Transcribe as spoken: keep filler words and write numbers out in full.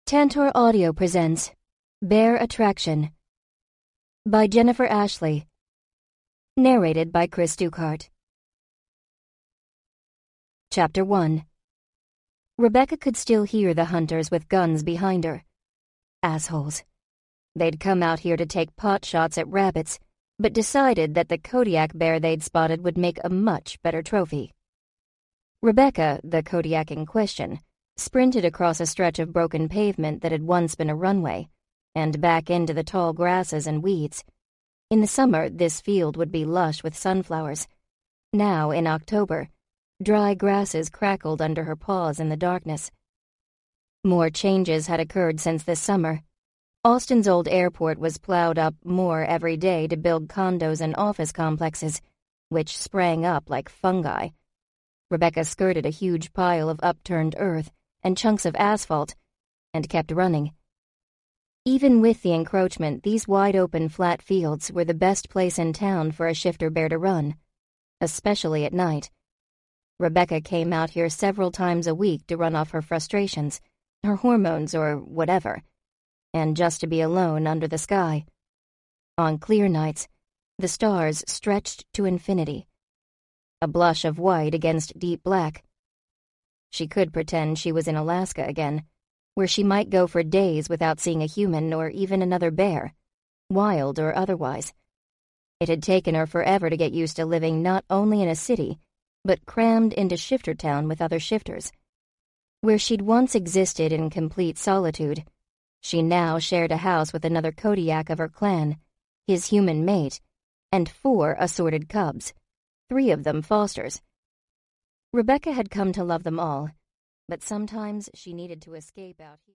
Tantor Audio presents Bear Attraction by Jennifer Ashley. Narrated by Chris Dukehart. Chapter one. Rebecca could still hear the hunters with guns behind her. Assholes. They'd come out here to take pot shots at rabbits, but decided that the Kodiak bear they'd spotted would make a much better trophy. Rebecca, the Kodiak in question, sprinted across a stretch of broken pavement that had once been a runway, and back into the tall grasses and weeds. In the summer, this field would be lush with sunflowers. Now, in October, dry grasses crackled under her paws in the darkness. More changes had occurred since this summer. Austin's old airport was plowed up more every day to build condos and office complexes, which sprang up like fungi. Rebecca skirted a huge pile of upturned earth and chunks of asphalt, and kept running. Even with the encroachment, these wide-open flat fields were the best place in town for a shifter bear to run, especially at night. Rebecca came out here several times a week to run off her frustrations, her hormones or whatever, and just to be alone under the sky. On clear nights, the stars stretched to infinity, a blush of white against deep black. She could pretend she was in Alaska again, where she might go for days without seeing a human or even another bear, wild or otherwise. It had taken her forever to get used to living not only in a city, but crammed into shifter town with other shifters. Where she'd once existed in complete solitude, she now shared a house with another Kodiak of her clan, his human mate, and four assorted cubs, three of them fosters. Rebecca had come to love them all, but sometimes she needed to escape out here.